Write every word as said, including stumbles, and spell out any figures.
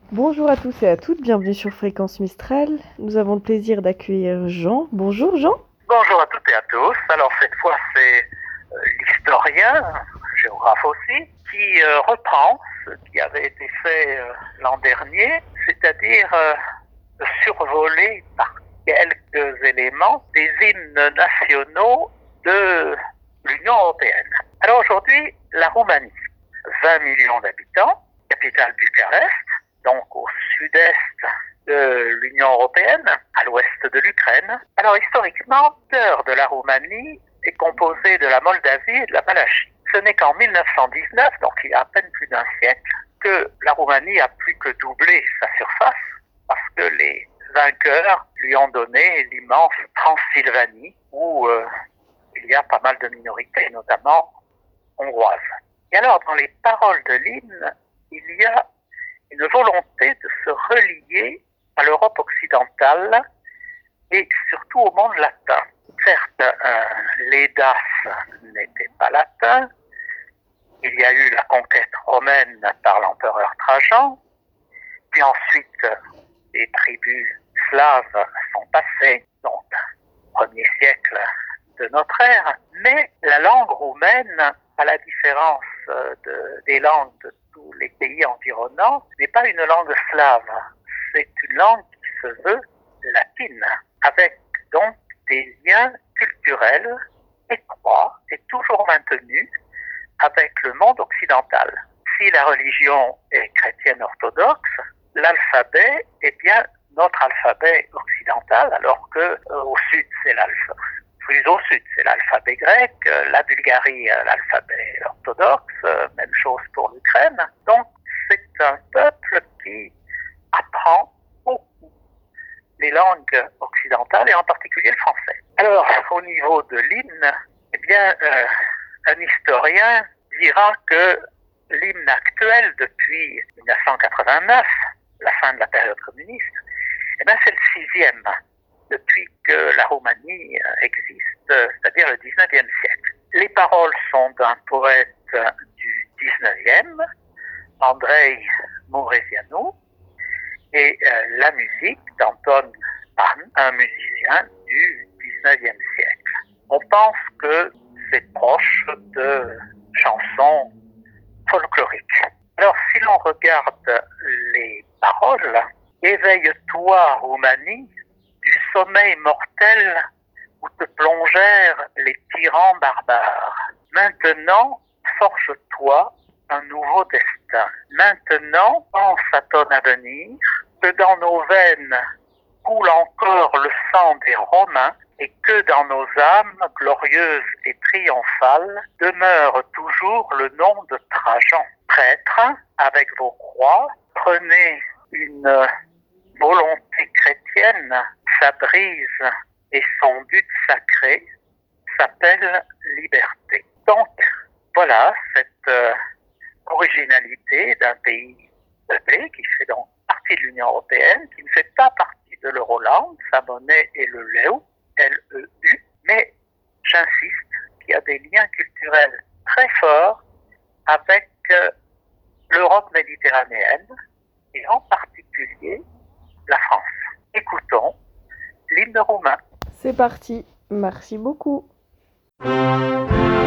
Bonjour à tous et à toutes, bienvenue sur Fréquence Mistral. Nous avons le plaisir d'accueillir Jean. Bonjour Jean. Bonjour à toutes et à tous. Alors cette fois c'est euh, l'historien, géographe aussi, qui euh, reprend ce qui avait été fait euh, l'an dernier, c'est-à-dire euh, survoler par quelques éléments des hymnes nationaux de l'Union européenne. Alors aujourd'hui, la Roumanie, vingt millions d'habitants, capitale Bucarest, donc au sud-est de l'Union européenne, à l'ouest de l'Ukraine. Alors historiquement, le cœur de la Roumanie est composé de la Moldavie et de la Valachie. Ce n'est qu'en mille neuf cent dix-neuf, donc il y a à peine plus d'un siècle, que la Roumanie a plus que doublé sa surface parce que les vainqueurs lui ont donné l'immense Transylvanie où euh, il y a pas mal de minorités, notamment hongroises. Et alors, dans les paroles de l'hymne, il y a une volonté de se relier à l'Europe occidentale et surtout au monde latin. Certes, euh, l'Edas n'était pas latin, il y a eu la conquête romaine par l'empereur Trajan, puis ensuite les tribus slaves sont passées, donc premier siècle de notre ère, mais la langue roumaine, à la différence de, des langues de tous les pays environnants, n'est pas une langue slave, c'est une langue qui se veut latine, avec donc des liens culturels étroits et toujours maintenus avec le monde occidental. Si la religion est chrétienne orthodoxe, l'alphabet est bien notre alphabet occidental, alors que euh, au sud c'est l'alphabet. Plus au sud, c'est l'alphabet grec, la Bulgarie, l'alphabet orthodoxe, même chose pour l'Ukraine. Donc, c'est un peuple qui apprend beaucoup les langues occidentales et en particulier le français. Alors, au niveau de l'hymne, eh bien, euh, un historien dira que l'hymne actuel depuis mille neuf cent quatre-vingt-neuf, la fin de la période communiste, eh bien, c'est le sixième depuis que la Roumanie existe, c'est-à-dire le dix-neuvième siècle. Les paroles sont d'un poète du dix-neuvième, Andrei Mureșanu, et euh, la musique d'Anton Pan, un musicien du dix-neuvième siècle. On pense que c'est proche de chansons folkloriques. Alors, si l'on regarde les paroles, « Éveille-toi, Roumanie, du sommeil mortel où te plongèrent les tyrans barbares. Maintenant, forge-toi un nouveau destin. Maintenant, pense à ton avenir, que dans nos veines coule encore le sang des Romains et que dans nos âmes glorieuses et triomphales demeure toujours le nom de Trajan. Prêtres, avec vos croix, prenez une volonté chrétienne, sa brise et son but sacré s'appelle liberté. Donc, voilà cette euh, originalité d'un pays peuplé qui fait donc partie de l'Union européenne, qui ne fait pas partie de l'Euroland, sa monnaie est le leu, L E U, mais j'insiste qu'il y a des liens culturels très forts avec euh, l'Europe méditerranéenne et en particulier la France. Écoutons l'hymne roumain. C'est parti, merci beaucoup.